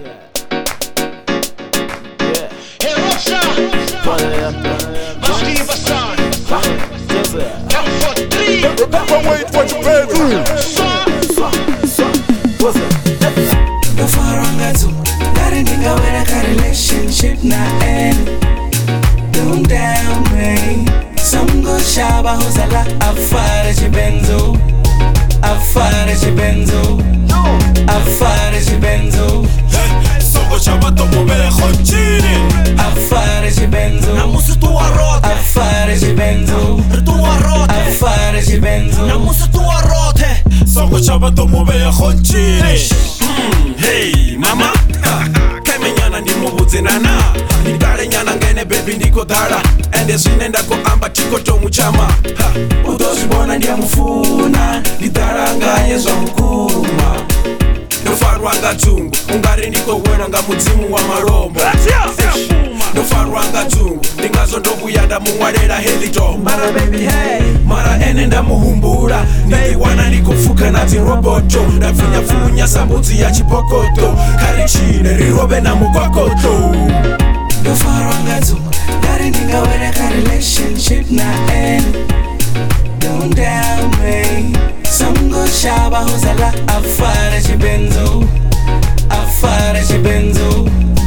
Hey Rockstar, Steve Hassan, count for three. Wait, what you pay Dofarangatu, Daringa with a relationship na end. Don't down me. Some go shaba hosala afare chibenzo. Afare chibenzo. Afare chibenzo. Soko shaba tomo be khonchini. Afare chibenzo. Namusu tua rote. Afare chibenzo. Tua rote. Afare chibenzo. Namusu tua rote. Soko shaba tomo be khonchini. Hey mama, kame nyana ndi mubudze nana. Ndidare nyana ngene baby ndiko dala. Ende sinenda ko amba chiko tomu chama. Udozibona ndiyamufuna. Ndidara ngaye zomkuma. Ndofarwa ngatungu, ungari ndiko wena nga mudzimu wa marombo. Ndofarwa ngatungu, ndingazo ndokuyanda mungwarera helitom. Mara baby hey. Mara ene ndamuhumbura, ndiwana ndikufuka nati roboto. Ndafunya sambudzi ya chipokoto, karichine rirobe na mukokoto. Dofarwa ngatungu, Daringa with a relationship na end. Don't down me. Some go shaba hosala afare chibenzo. Afare chibenzo.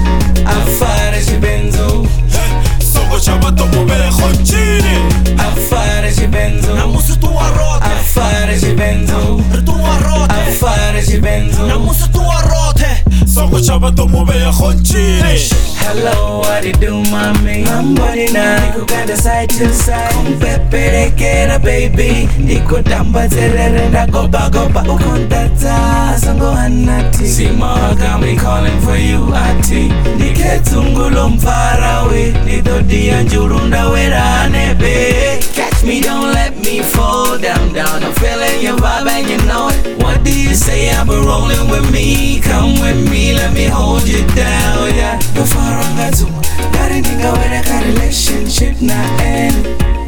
Afare chibenzo. Soko shaba tomo be khonchini. Afare chibenzo. Namusu tua rote. Afare chibenzo. Tua rote. Afare chibenzo. Namusu tua rote. Soko shaba tomo be khonchini. Hello, what it do, mommy? I'm body now. Niko kanda side to side. Kumpeperekera, baby. Niko tamba terere na goba goba. Ukontata, sango hanati. Sima kami calling for you, ati. Niketungulo mparawe. Nidodi anjurunda wera nebe. Catch me, don't let me fall down. I'm feeling your vibe and you know it. What do you say? I've been rolling with me. Come with me, let me hold you down, yeah. Dofarangatu, Daringa with a relationship na end.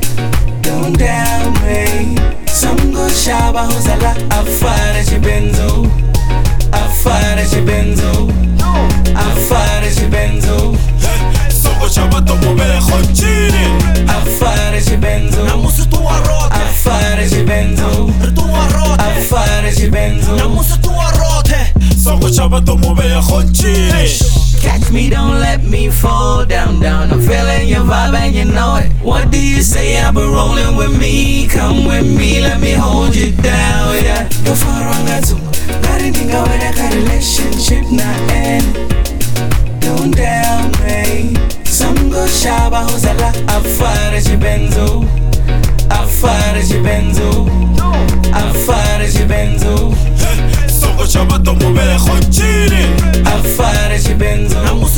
Don't down me. Some go shaba hosala afare chibenzo. Afare chibenzo. Afare chibenzo. Soko shaba tomo be khonchini. Afare chibenzo. Namusu tua rote. Afare chibenzo. Tua rote. Afare chibenzo. Namusu tua rote. Soko shaba tomo be khonchini. Catch me, don't let me fall down. I'm feeling your vibe and you know it. What do you say? I've been rolling with me. Come with me, let me hold you down, yeah. Dofarangatu, Daringa with a relationship na end. Don't down me. Some go shaba hosala afare chibenzo. Afare chibenzo. Afare chibenzo. Soko shaba tomo be khonchini. Afare chibenzo.